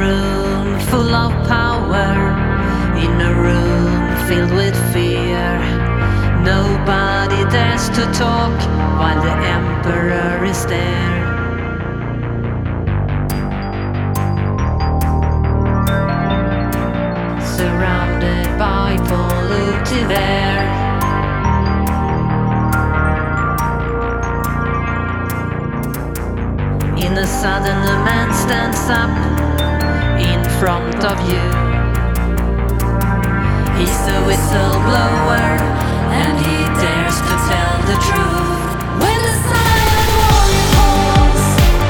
room full of power, in a room filled with fear. Nobody dares to talk while the emperor is there. Surrounded by polluted air. In a sudden a man stands up in front of you. He's the whistleblower and he dares to tell the truth. When the silent warrior calls,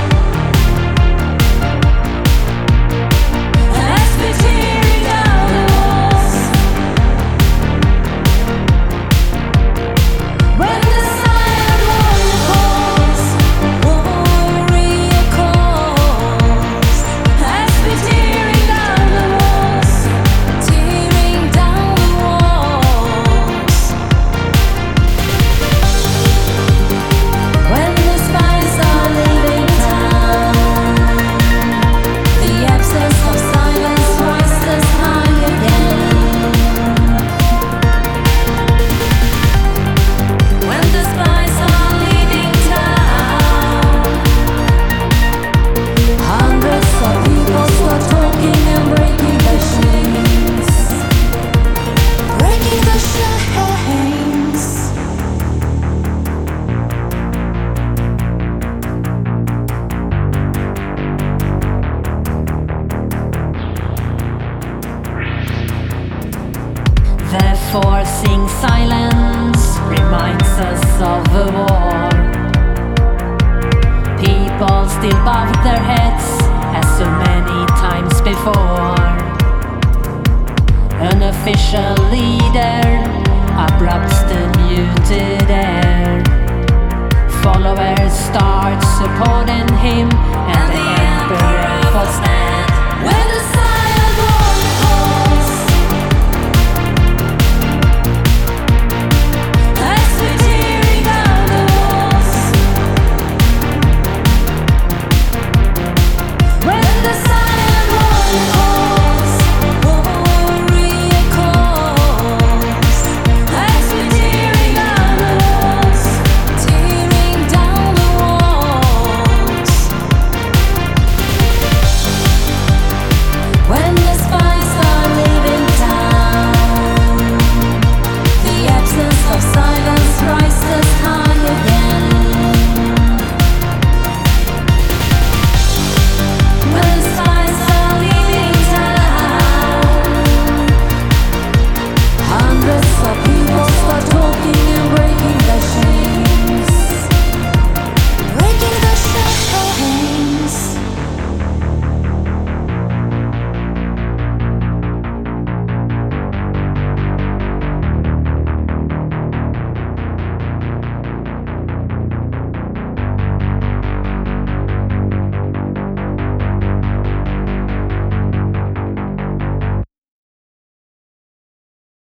as we're tearing down the walls. When the silent warrior calls, as we're tearing down the walls, tearing down the walls. When the spies are leaving town, the absence of silence twice as high again. When the spies are leaving town, hundreds of people start talking and breaking the chains. Breaking the chains. The forcing silence reminds us of a war. People still bow their heads as so many times before. An official leader abrupts the muted air. Followers start supporting him